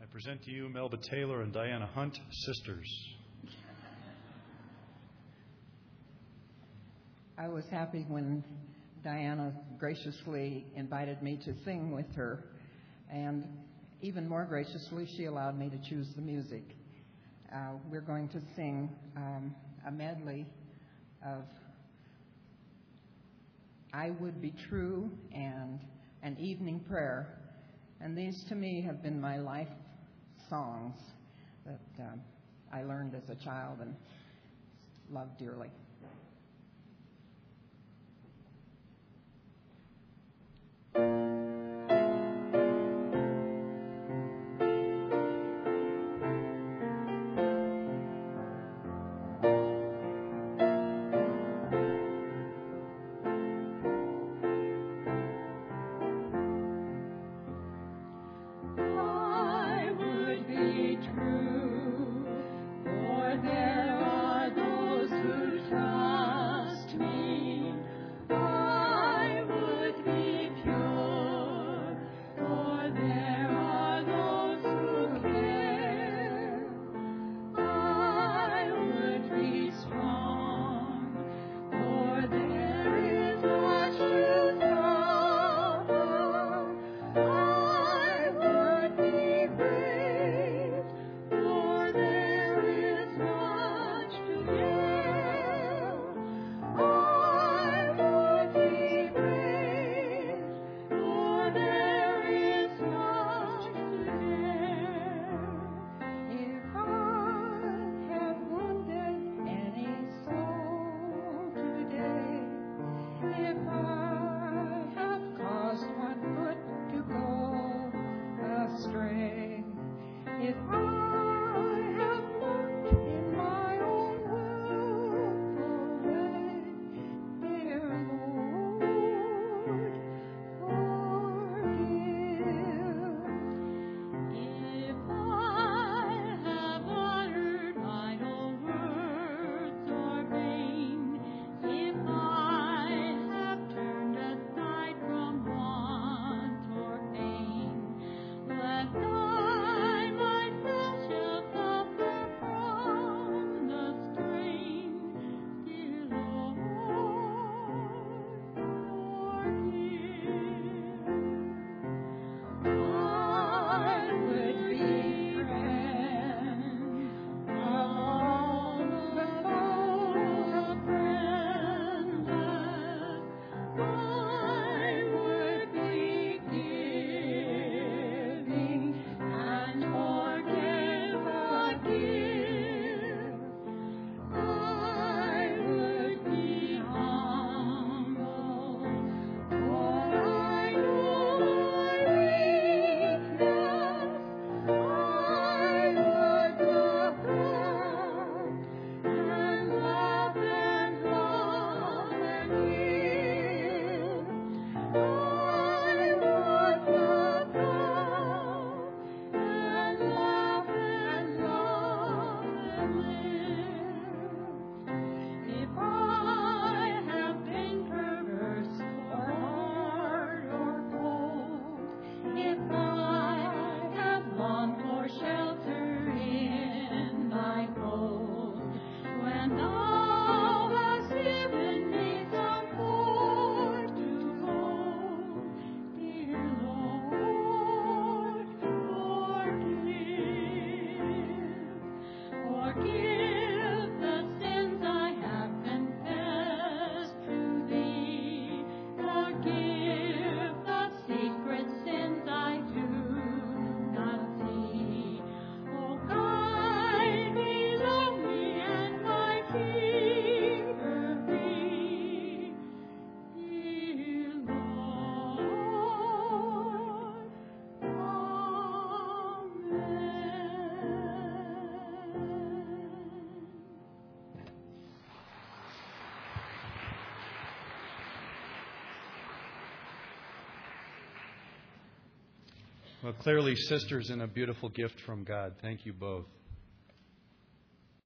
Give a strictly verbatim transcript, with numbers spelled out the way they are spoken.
present to you Melba Taylor and Diana Hunt, sisters. I was happy when Diana graciously invited me to sing with her, and even more graciously, she allowed me to choose the music. Uh, we're going to sing um, a medley of I Would Be True and An Evening Prayer, and these to me have been my life songs that um, I learned as a child and loved dearly. Well, clearly, sisters, and a beautiful gift from God. Thank you both.